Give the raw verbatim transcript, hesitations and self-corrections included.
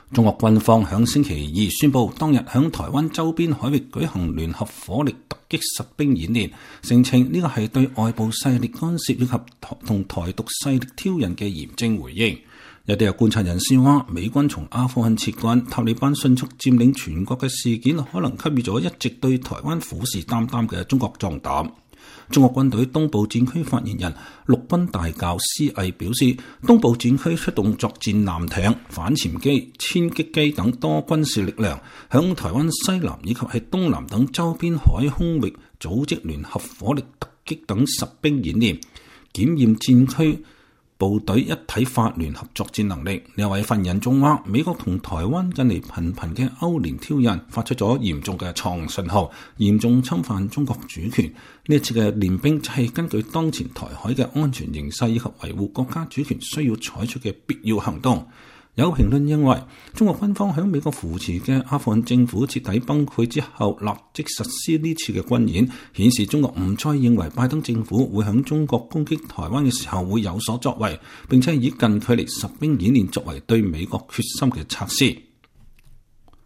中國軍方響星期二宣布，當日響台灣周邊海域舉行聯合火力突擊實兵演練，聲稱呢個係對外部勢力干涉以及同台獨勢力挑釁嘅嚴正回應。有啲有觀察人士話，美軍從阿富汗撤軍、塔利班迅速佔領全國嘅事件，可能給予咗一直對台灣虎視眈眈嘅中國壯膽。中國軍隊東部戰區發言人陸軍大校施毅表示，東部戰區出動作戰艦艇、反潛機、殲擊機等多軍事力量，響台灣西南以及係東南等周邊海空域組織聯合火力突擊等實兵演練，檢驗戰區部隊一體化聯合作戰能力。呢位發言人仲話，美國同台灣近嚟頻頻嘅勾連挑釁，發出咗嚴重嘅錯誤信號，嚴重侵犯中國主權。呢一次嘅練兵就係根據當前台海嘅安全形勢以及維護國家主權需要採取嘅必要行動。有評論認為，中國軍方響美國扶持嘅阿富汗政府徹底崩潰之後，立即實施呢次嘅軍演，顯示中國唔再認為拜登政府會響中國攻擊台灣嘅時候會有所作為，並且以近距離實兵演練作為對美國決心嘅測試。